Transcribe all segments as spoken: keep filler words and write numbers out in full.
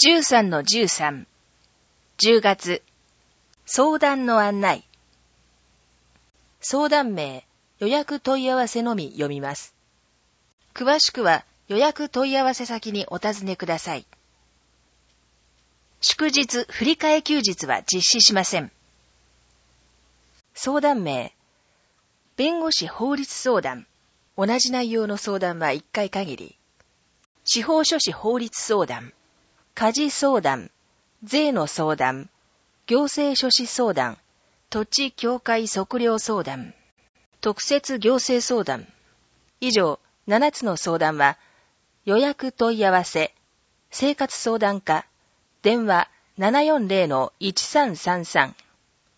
じゅうさんのじゅうさん、じゅうがつ、相談の案内。相談名、予約問い合わせのみ読みます。詳しくは予約問い合わせ先にお尋ねください。祝日振替休日は実施しません。相談名、弁護士法律相談。同じ内容の相談はいっかい限り。司法書士法律相談。家事相談、税の相談、行政書士相談、土地協会測量相談、特設行政相談。以上ななつの相談は、予約問い合わせ、生活相談課、電話 ななよんゼロのいちさんさんさん。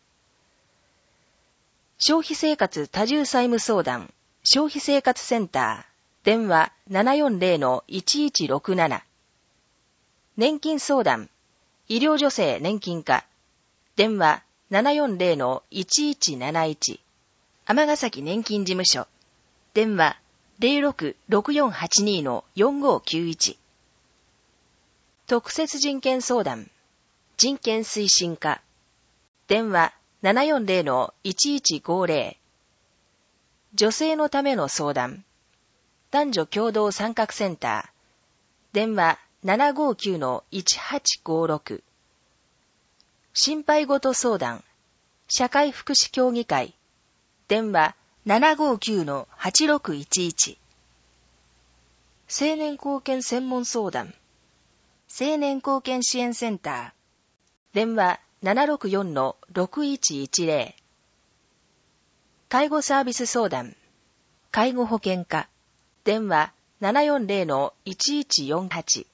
消費生活多重債務相談、消費生活センター、電話 ななよんゼロのいちいちろくなな。年金相談、医療助成年金課、電話 ななよんゼロのいちいちなないち。尼崎年金事務所、電話 ゼロろくろくよんはちにのよんごきゅういち。特設人権相談、人権推進課、電話 ななよんゼロのいちいちごゼロ。女性のための相談、男女共同参画センター、電話ななごきゅうのいちはちごろく。心配事相談、社会福祉協議会、電話ななごきゅうのはちろくいちいち。青年貢献専門相談、青年貢献支援センター、電話ななろくよんのろくいちいちゼロ。介護サービス相談、介護保険課、電話ななよんゼロのいちいちよんはち。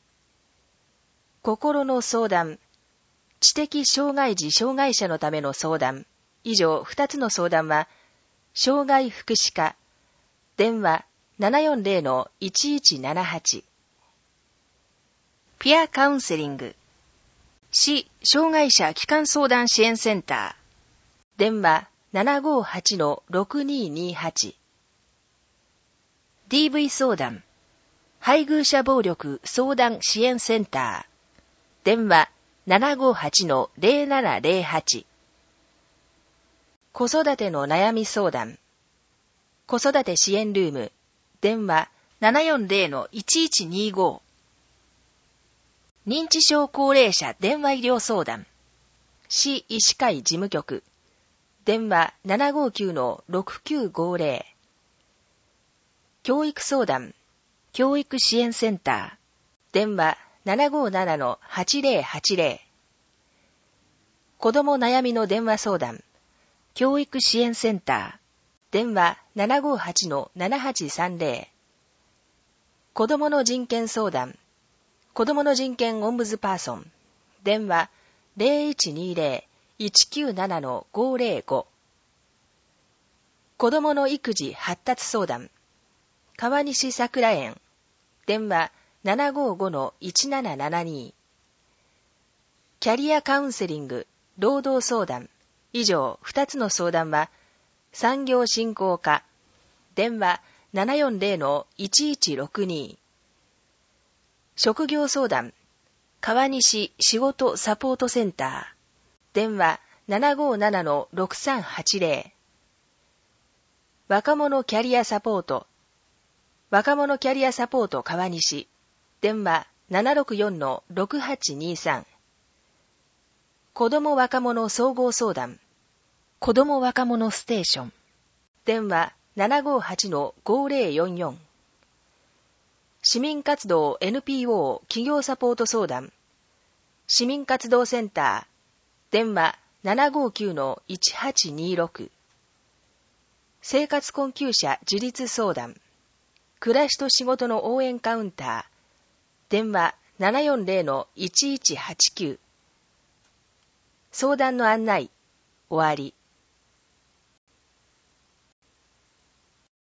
心の相談、知的障害児障害者のための相談。以上ふたつの相談は、障害福祉課、電話ななよんゼロのいちいちななはち。ピアカウンセリング、市障害者基幹相談支援センター、電話ななごはちのろくににはち。ディーブイ 相談、配偶者暴力相談支援センター、電話ななごはちのゼロななゼロはち。子育ての悩み相談、子育て支援ルーム、電話ななよんゼロのいちいちにご。認知症高齢者電話医療相談、市医師会事務局、電話ななごきゅうのろくきゅうごゼロ。教育相談、教育支援センター、電話ななごななのはちゼロはちゼロ。子ども悩みの電話相談、教育支援センター、電話ななごはちのななはちさんゼロ。子どもの人権相談、子どもの人権オンブズパーソン、電話ゼロいちにゼロのいちきゅうななのごゼロご。子どもの育児発達相談、川西桜園、電話ななごごのいちななななに。キャリアカウンセリング、労働相談。以上ふたつの相談は、産業振興課、電話ななよんゼロのいちいちろくに。職業相談、川西仕事サポートセンター、電話ななごななのろくさんはちゼロ。若者キャリアサポート、若者キャリアサポート川西、電話ななろくよんのろくはちにさん。子ども若者総合相談、子ども若者ステーション、電話ななごはちのごゼロよんよん。市民活動 エヌピーオー 企業サポート相談、市民活動センター、電話ななごきゅうのいちはちにろく。生活困窮者自立相談、暮らしと仕事の応援カウンター、電話ななよんゼロのいちいちはちきゅう。相談の案内、終わり。